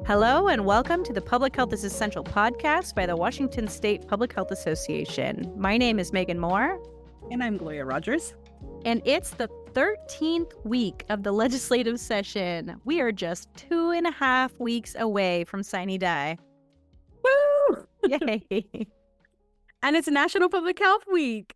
Hello and welcome to the Public Health is Essential podcast by the Washington State Public Health Association. My name is Megan Moore. And I'm Gloria Rogers. And it's the 13th week of the legislative session. We are just 2.5 weeks away from Sine Die. Woo! Yay! And it's National Public Health Week.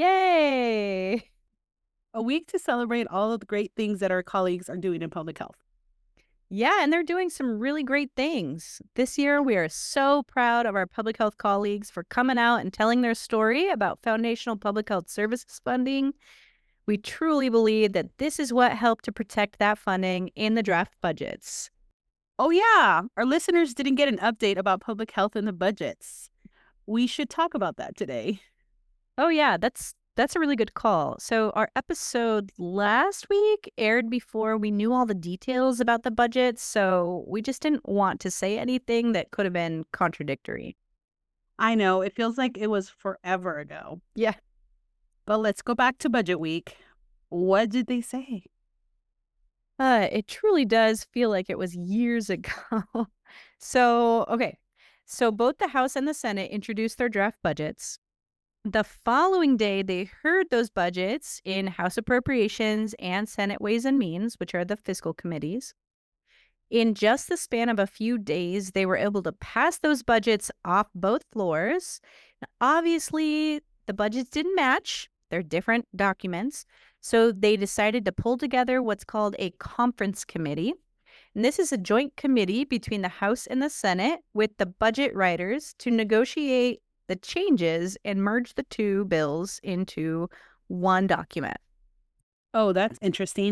Yay! A week to celebrate all of the great things that our colleagues are doing in public health. Yeah, and they're doing some really great things. This year, we are so proud of our public health colleagues for coming out and telling their story about foundational public health services funding. We truly believe that this is what helped to protect that funding in the draft budgets. Oh, yeah. Our listeners didn't get an update about public health in the budgets. We should talk about that today. Oh, yeah, that's a really good call. So our episode last week aired before we knew all the details about the budget, so we just didn't want to say anything that could have been contradictory. I know, it feels like it was forever ago. Yeah. But let's go back to budget week. What did they say? It truly does feel like it was years ago. So both the House and the Senate introduced their draft budgets. The following day, they heard those budgets in House Appropriations and Senate Ways and Means, which are the fiscal committees. In just the span of a few days, they were able to pass those budgets off both floors. Now, obviously, the budgets didn't match. They're different documents. So they decided to pull together what's called a conference committee. And this is a joint committee between the House and the Senate with the budget writers to negotiate the changes and merge the two bills into one document. Oh, that's interesting.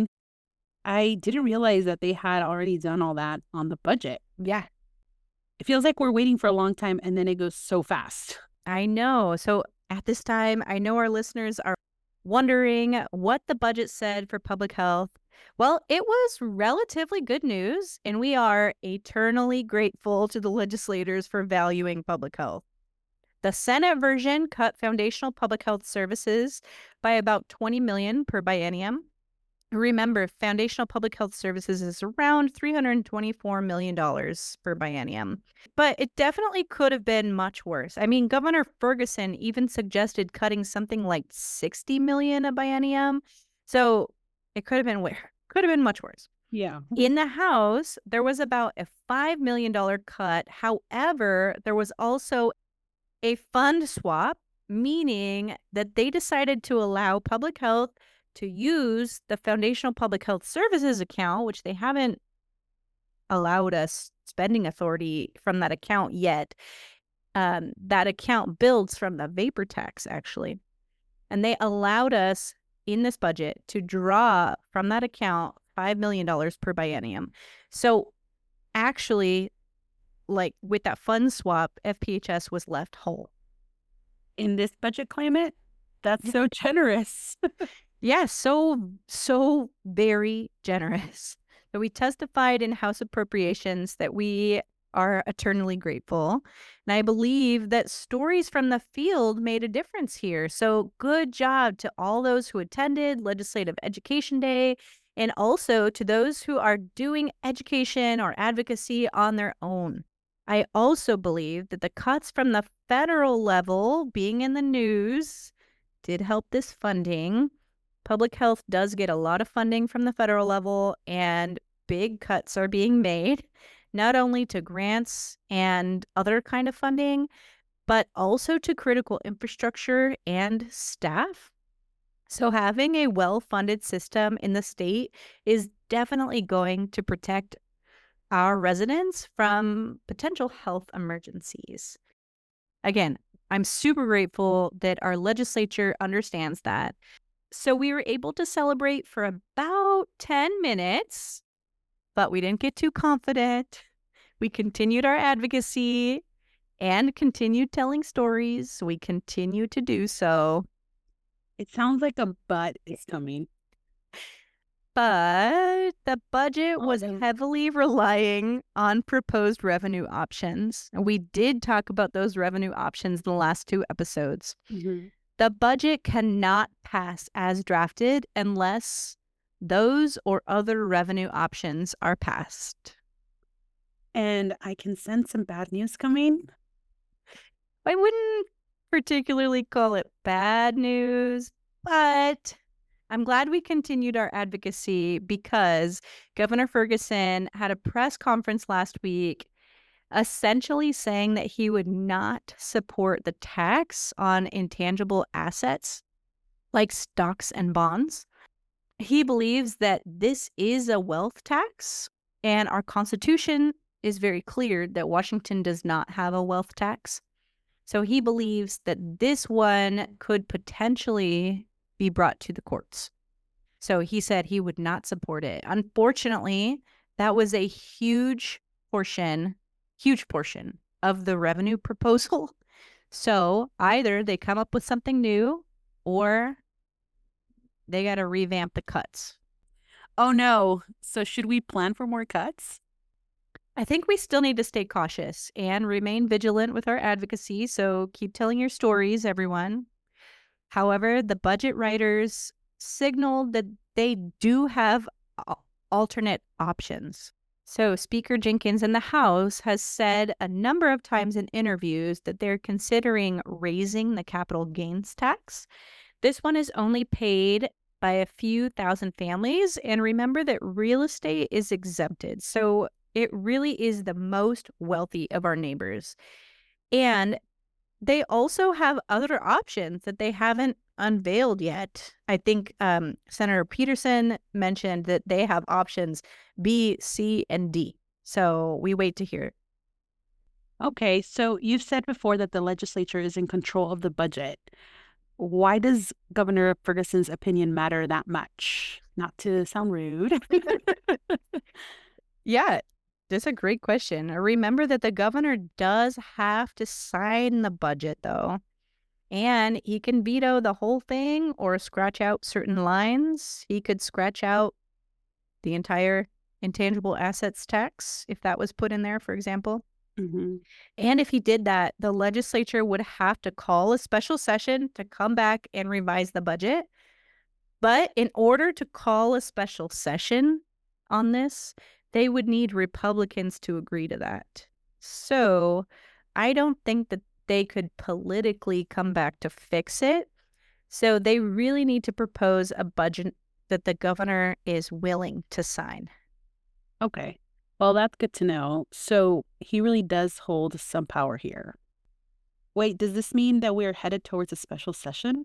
I didn't realize that they had already done all that on the budget. Yeah. It feels like we're waiting for a long time and then it goes so fast. I know. So at this time, I know our listeners are wondering what the budget said for public health. Well, it was relatively good news, and we are eternally grateful to the legislators for valuing public health. The Senate version cut foundational public health services by about $20 million per biennium. Remember, foundational public health services is around $324 million per biennium. But it definitely could have been much worse. I mean, Governor Ferguson even suggested cutting something like $60 million a biennium. So it could have been much worse. Yeah. In the House, there was about a $5 million cut. However, there was also a fund swap, meaning that they decided to allow public health to use the Foundational Public Health Services account, which they haven't allowed us spending authority from that account yet. That account builds from the vapor tax, actually. And they allowed us in this budget to draw from that account $5 million per biennium. So actually, like with that fund swap, FPHS was left whole. In this budget climate, that's so generous. Yeah, so very generous. So we testified in House Appropriations that we are eternally grateful. And I believe that stories from the field made a difference here. So good job to all those who attended Legislative Education Day, and also to those who are doing education or advocacy on their own. I also believe that the cuts from the federal level being in the news did help this funding. Public health does get a lot of funding from the federal level, and big cuts are being made, not only to grants and other kind of funding, but also to critical infrastructure and staff. So having a well-funded system in the state is definitely going to protect our residents from potential health emergencies. Again, I'm super grateful that our legislature understands that. So we were able to celebrate for about 10 minutes, but we didn't get too confident. We continued our advocacy and continued telling stories. We continue to do so. It sounds like a but is coming. But the budget was heavily relying on proposed revenue options. And we did talk about those revenue options in the last two episodes. Mm-hmm. The budget cannot pass as drafted unless those or other revenue options are passed. and I can sense some bad news coming. I wouldn't particularly call it bad news, but I'm glad we continued our advocacy because Governor Ferguson had a press conference last week essentially saying that he would not support the tax on intangible assets like stocks and bonds. He believes that this is a wealth tax, and our Constitution is very clear that Washington does not have a wealth tax. So he believes that this one could potentially be brought to the courts. So he said he would not support it. Unfortunately, that was a huge portion of the revenue proposal. So either they come up with something new or they got to revamp the cuts. Oh no. So should we plan for more cuts? I think we still need to stay cautious and remain vigilant with our advocacy. So keep telling your stories, everyone. However, the budget writers signaled that they do have alternate options. So Speaker Jenkins in the House has said a number of times in interviews that they're considering raising the capital gains tax. This one is only paid by a few thousand families. And remember that real estate is exempted. So it really is the most wealthy of our neighbors. And they also have other options that they haven't unveiled yet. I think Senator Peterson mentioned that they have options B, C, and D. So we wait to hear. Okay, so you've said before that the legislature is in control of the budget. Why does Governor Ferguson's opinion matter that much? Not to sound rude. Yeah, that's a great question. Remember that the governor does have to sign the budget, though. And he can veto the whole thing or scratch out certain lines. He could scratch out the entire intangible assets tax if that was put in there, for example. Mhm. And if he did that, the legislature would have to call a special session to come back and revise the budget. But in order to call a special session on this, they would need Republicans to agree to that. So I don't think that they could politically come back to fix it. So they really need to propose a budget that the governor is willing to sign. Okay. Well, that's good to know. So he really does hold some power here. Wait, does this mean that we're headed towards a special session?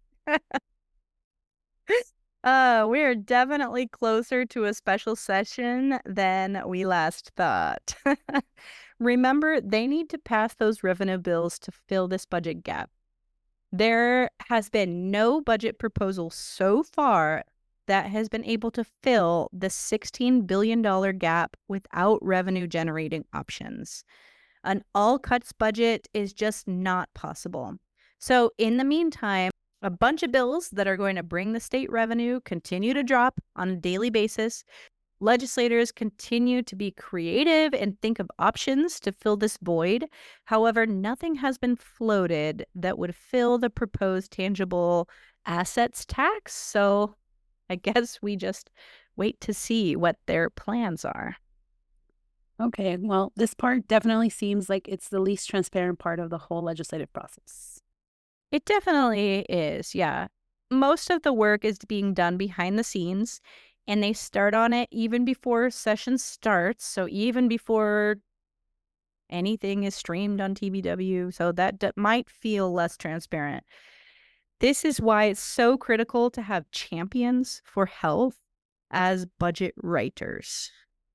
We're definitely closer to a special session than we last thought. Remember, they need to pass those revenue bills to fill this budget gap. There has been no budget proposal so far that has been able to fill the $16 billion gap without revenue generating options. An all cuts budget is just not possible. So, in the meantime, a bunch of bills that are going to bring the state revenue continue to drop on a daily basis. Legislators continue to be creative and think of options to fill this void. However, nothing has been floated that would fill the proposed tangible assets tax. So I guess we just wait to see what their plans are. Okay, well, this part definitely seems like it's the least transparent part of the whole legislative process. It definitely is, yeah. Most of the work is being done behind the scenes, and they start on it even before session starts. So even before anything is streamed on TBW. So that might feel less transparent. This is why it's so critical to have champions for health as budget writers.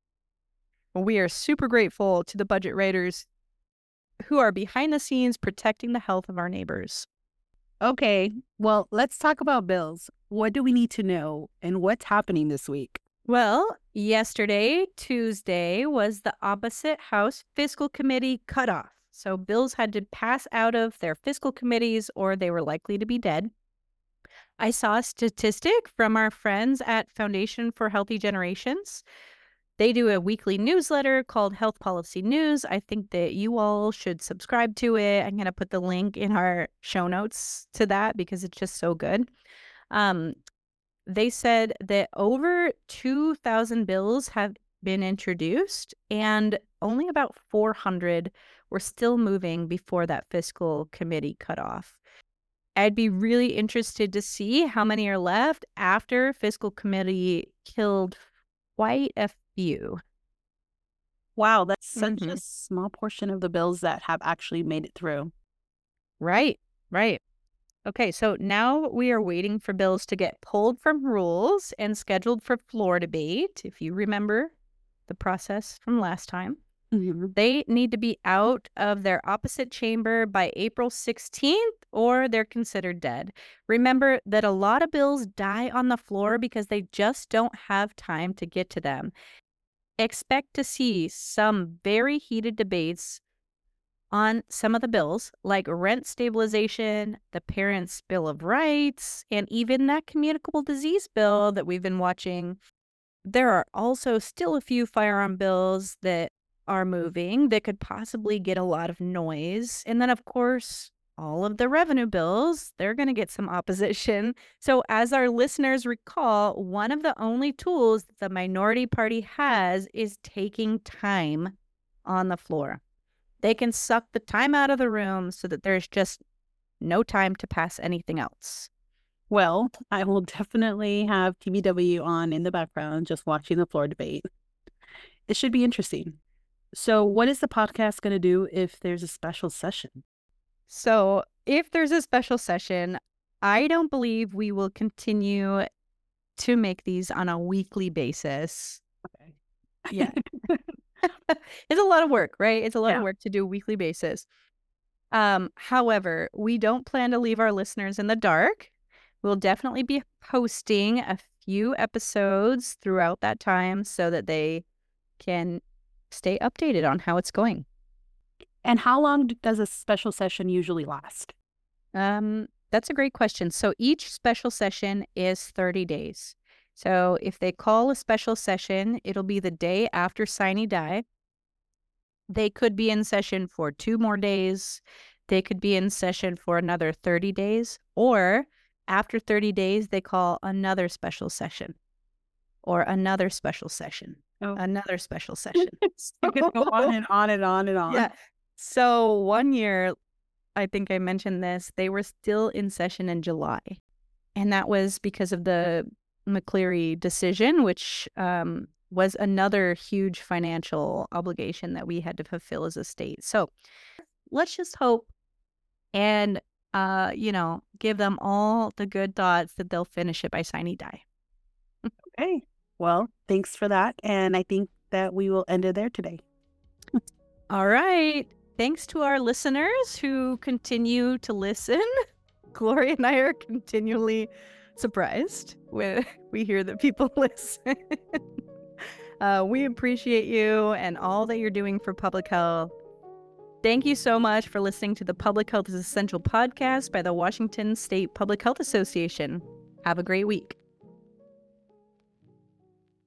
We are super grateful to the budget writers who are behind the scenes protecting the health of our neighbors. Okay, well, let's talk about bills. What do we need to know and what's happening this week? Well, yesterday, Tuesday, was the opposite House Fiscal Committee cutoff. So bills had to pass out of their fiscal committees or they were likely to be dead. I saw a statistic from our friends at Foundation for Healthy Generations. They do a weekly newsletter called Health Policy News. I think that you all should subscribe to it. I'm going to put the link in our show notes to that because it's just so good. They said that over 2,000 bills have been introduced, and only about 400 were still moving before that fiscal committee cutoff. I'd be really interested to see how many are left after fiscal committee killed quite a few. Wow, that's such a Mhm. small portion of the bills that have actually made it through. Right, right. Okay, so now we are waiting for bills to get pulled from rules and scheduled for floor debate. If you remember the process from last time, Mhm. they need to be out of their opposite chamber by April 16th or they're considered dead. Remember that a lot of bills die on the floor because they just don't have time to get to them. Expect to see some very heated debates on some of the bills, like rent stabilization, the Parents' Bill of Rights, and even that communicable disease bill that we've been watching. There are also still a few firearm bills that are moving that could possibly get a lot of noise. And then, of course, all of the revenue bills, they're going to get some opposition. So, as our listeners recall, one of the only tools that the minority party has is taking time on the floor. They can suck the time out of the room so that there's just no time to pass anything else. Well, I will definitely have TBW on in the background, just watching the floor debate. It should be interesting. So, what is the podcast going to do if there's a special session? So, if there's a special session, I don't believe we will continue to make these on a weekly basis. Okay. Yeah. It's a lot of work, right? It's a lot of Yeah. work to do a weekly basis. However, we don't plan to leave our listeners in the dark. We'll definitely be posting a few episodes throughout that time so that they can stay updated on how it's going. And how long does a special session usually last? That's a great question. So each special session is 30 days. So if they call a special session, it'll be the day after sine die. They could be in session for 2 more days. They could be in session for another 30 days. Or after 30 days, they call another special session or another special session, Oh, another special session. it could go on and on and on and on. Yeah. So one year, I think I mentioned this, they were still in session in July. And that was because of the McCleary decision, which was another huge financial obligation that we had to fulfill as a state. So let's just hope and, give them all the good thoughts that they'll finish it by sine die. Okay. Well, thanks for that. And I think that we will end it there today. All right. Thanks to our listeners who continue to listen. Gloria and I are continually surprised when we hear that people listen. We appreciate you and all that you're doing for public health. Thank you so much for listening to the Public Health is Essential podcast by the Washington State Public Health Association. Have a great week.